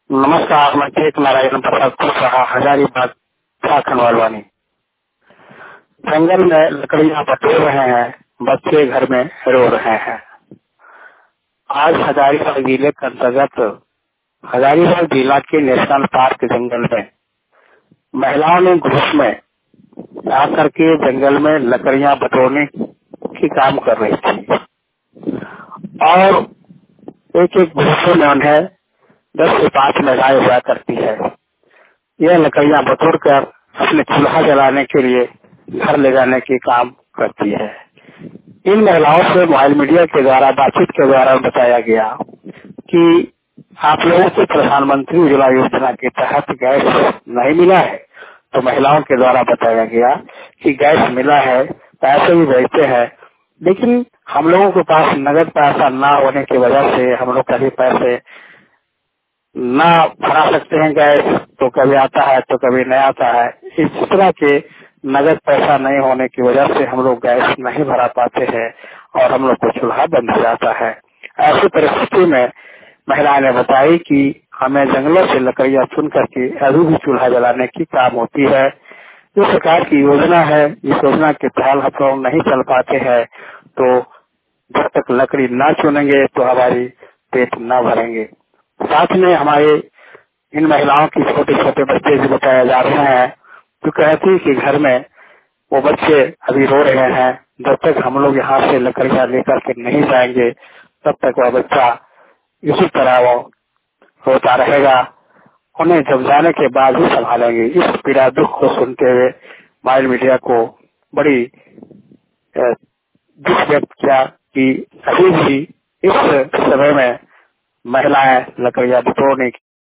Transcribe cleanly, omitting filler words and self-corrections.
नमस्कार, मैं केक नारायण प्रसाद कुशवाहा, हजारीबाग झारखंड वालवानी। जंगल में लकड़ियां बटोर रहे हैं, बच्चे घर में रो रहे हैं। आज हजारीबाग जिले के अंतर्गत हजारीबाग जिला के नेशनल पार्क जंगल में महिलाओं ने ग्रुप में आकर के जंगल में लकड़ियां बटोरने की काम कर रही थी और एक एक ग्रुप में उन्हें 10 से 5 महिलाएं हुआ करती है। यह लकड़ियां बटोर कर अपने चूल्हा जलाने के लिए घर ले जाने की काम करती है। इन महिलाओं से मोबाइल मीडिया के द्वारा बातचीत के द्वारा बताया गया कि आप लोगों को प्रधानमंत्री उज्ज्वला योजना के तहत गैस नहीं मिला है, तो महिलाओं के द्वारा बताया गया कि गैस मिला है, पैसे भी भेजते हैं, लेकिन हम लोगों के पास नगद पैसा न होने की वजह से हम लोग कभी पैसे ना भरा सकते हैं। गैस तो कभी आता है तो कभी नहीं आता है। इस तरह के नगद पैसा नहीं होने की वजह से हम लोग गैस नहीं भरा पाते हैं और हम लोग को चूल्हा बंद हो जाता है। ऐसी परिस्थिति में महिला ने बताई कि हमें जंगलों से लकड़ियां चुन करके अभी भी चूल्हा जलाने की काम होती है। जो सरकार की योजना है, इस योजना के तहत हम लोग नहीं चल पाते हैं, तो जब तक लकड़ी ना चुनेंगे तो हमारी पेट न भरेंगे। साथ में हमारे इन महिलाओं की छोटे छोटे बच्चे भी बताया जा रहे हैं, जो कहती है कि घर में वो बच्चे अभी रो रहे हैं, जब तक हम लोग यहाँ से लकड़ियां लेकर के नहीं जाएंगे तब तक वह बच्चा इसी तरह वो रोता रहेगा। उन्हें जब जाने के बाद ही संभालेंगे। इस पीड़ा दुख को सुनते हुए मोबाइल मीडिया को बड़ी दुख व्यक्त किया कि अभी भी इस समय में महिलाएं लकड़ियां बटोरने